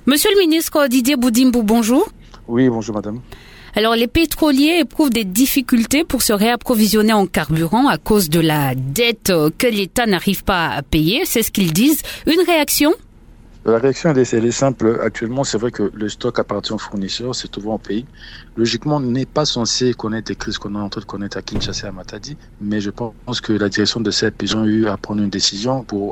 Monsieur le ministre Didier Boudimbou, bonjour. Oui, bonjour madame. Alors, les pétroliers éprouvent des difficultés pour se réapprovisionner en carburant à cause de la dette que l'État n'arrive pas à payer. C'est ce qu'ils disent. Une réaction ? La réaction elle est simple. Actuellement, c'est vrai que le stock appartient aux fournisseurs, c'est souvent au pays. Logiquement, on n'est pas censé connaître des crises qu'on est en train de connaître à Kinshasa et à Matadi, mais je pense que la direction de CEP, ils ont eu à prendre une décision pour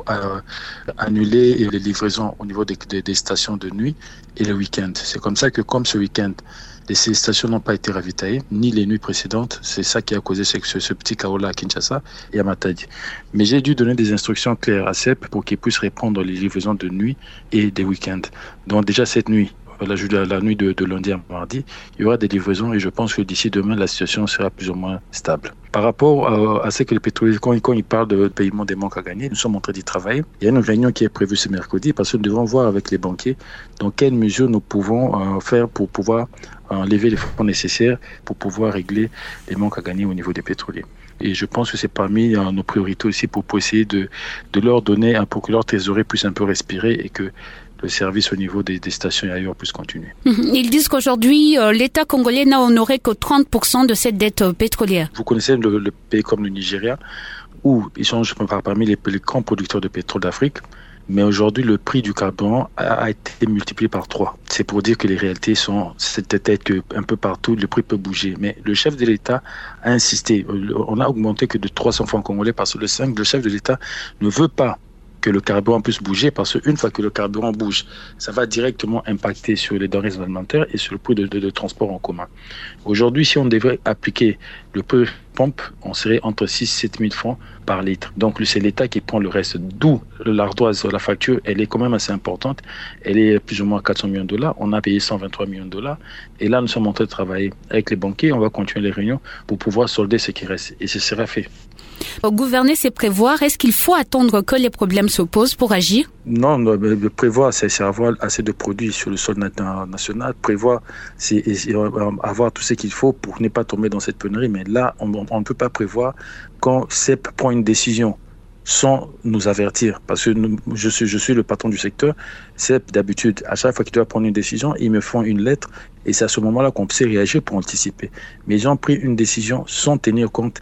annuler les livraisons au niveau des stations de nuit et le week-end. C'est comme ça que, comme ce week-end, ces stations n'ont pas été ravitaillées, ni les nuits précédentes. C'est ça qui a causé ce petit chaos-là à Kinshasa et à Matadi. Mais j'ai dû donner des instructions claires à CEP pour qu'ils puissent répondre les livraisons de nuit et des week-ends. Donc déjà cette nuit, la nuit de lundi à mardi, il y aura des livraisons et je pense que d'ici demain, la situation sera plus ou moins stable. Par rapport à ce que les pétroliers, quand ils parlent de paiement des manques à gagner, nous sommes en train d'y travailler. Il y a une réunion qui est prévue ce mercredi parce que nous devons voir avec les banquiers dans quelles mesures nous pouvons faire pour pouvoir lever les fonds nécessaires pour pouvoir régler les manques à gagner au niveau des pétroliers. Et je pense que c'est parmi nos priorités aussi pour essayer de leur donner pour que leur trésorerie puisse un peu respirer et que le service au niveau des stations et ailleurs puisse continuer. Ils disent qu'aujourd'hui, l'État congolais n'a honoré que 30% de cette dette pétrolière. Vous connaissez le pays comme le Nigeria, où ils sont parmi les grands producteurs de pétrole d'Afrique. Mais aujourd'hui, le prix du carburant a été multiplié par 3. C'est pour dire que les réalités sont, c'est peut-être qu'un peu partout, le prix peut bouger. Mais le chef de l'État a insisté. On a augmenté que de 300 francs congolais parce que le chef de l'État ne veut pas que le carburant puisse bouger parce qu'une fois que le carburant bouge, ça va directement impacter sur les denrées alimentaires et sur le prix de transport en commun. Aujourd'hui, si on devait appliquer le prix pompe, on serait entre 6 et 7 000 francs par litre. Donc c'est l'État qui prend le reste. D'où l'ardoise, la facture, elle est quand même assez importante. Elle est plus ou moins 400 millions de dollars. On a payé 123 millions de dollars. Et là, nous sommes en train de travailler avec les banquiers. On va continuer les réunions pour pouvoir solder ce qui reste. Et ce sera fait. Gouverner, c'est prévoir. Est-ce qu'il faut attendre que les problèmes se posent pour agir ? Non, prévoir, c'est avoir assez de produits sur le sol national. Prévoir, c'est avoir tout ce qu'il faut pour ne pas tomber dans cette pénurie. Mais là, on ne peut pas prévoir quand CEP prend une décision sans nous avertir. Parce que je suis le patron du secteur. CEP, d'habitude, à chaque fois qu'il doit prendre une décision, ils me font une lettre et c'est à ce moment-là qu'on sait réagir pour anticiper. Mais ils ont pris une décision sans nous tenir compte,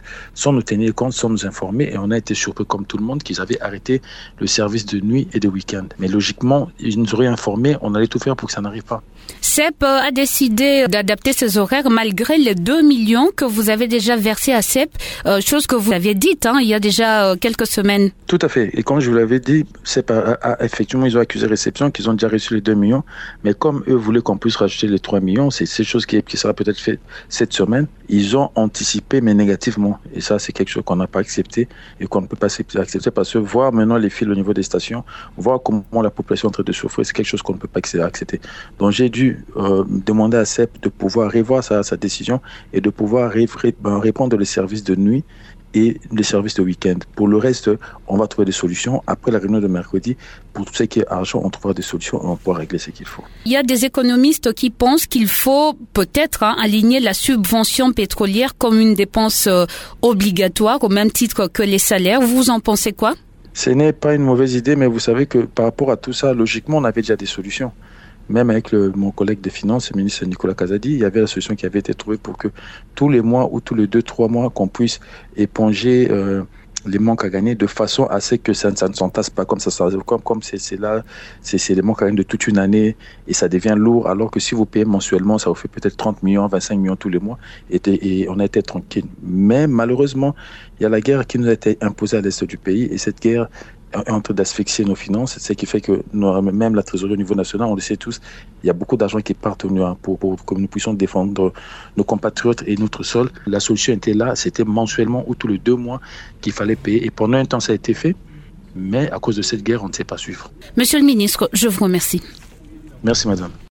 sans nous informer et on a été surpris comme tout le monde qu'ils avaient arrêté le service de nuit et de week-end. Mais logiquement, ils nous auraient informés, on allait tout faire pour que ça n'arrive pas. CEP a décidé d'adapter ses horaires malgré les 2 millions que vous avez déjà versés à CEP, chose que vous aviez dite il y a déjà quelques semaines. Tout à fait. Et comme je vous l'avais dit, CEP effectivement, ils ont accusé réception qu'ils ont déjà reçu les 2 millions. Mais comme eux voulaient qu'on puisse rajouter les 3 millions, c'est cette chose qui sera peut-être faite cette semaine. Ils ont anticipé, mais négativement. Et ça, c'est quelque chose qu'on n'a pas accepté et qu'on ne peut pas accepter parce que voir maintenant les fils au niveau des stations, voir comment la population est en train de souffrir, c'est quelque chose qu'on ne peut pas accepter. Donc, j'ai dû demander à CEP de pouvoir revoir sa décision et de pouvoir répondre les services de nuit et les services de week-end. Pour le reste, on va trouver des solutions. Après la réunion de mercredi, pour tout ce qui est argent, on trouvera des solutions et on pourra régler ce qu'il faut. Il y a des économistes qui pensent qu'il faut peut-être aligner la subvention pétrolière comme une dépense obligatoire, au même titre que les salaires. Vous en pensez quoi ? Ce n'est pas une mauvaise idée, mais vous savez que par rapport à tout ça, logiquement, on avait déjà des solutions. Même avec mon collègue des Finances, le ministre Nicolas Kazadi, il y avait la solution qui avait été trouvée pour que tous les mois ou tous les 2-3 mois, qu'on puisse éponger les manques à gagner de façon à ce que ça ne s'entasse pas comme ça. Comme c'est là, c'est les manques à gagner de toute une année et ça devient lourd. Alors que si vous payez mensuellement, ça vous fait peut-être 30 millions, 25 millions tous les mois et on a été tranquille. Mais malheureusement, il y a la guerre qui nous a été imposée à l'est du pays et cette guerre est en train d'asphyxier nos finances, ce qui fait que même la trésorerie au niveau national, on le sait tous, il y a beaucoup d'argent qui part pour que nous puissions défendre nos compatriotes et notre sol. La solution était là, c'était mensuellement ou tous les 2 mois qu'il fallait payer. Et pendant un temps, ça a été fait, mais à cause de cette guerre, on ne sait pas suivre. Monsieur le ministre, je vous remercie. Merci, madame.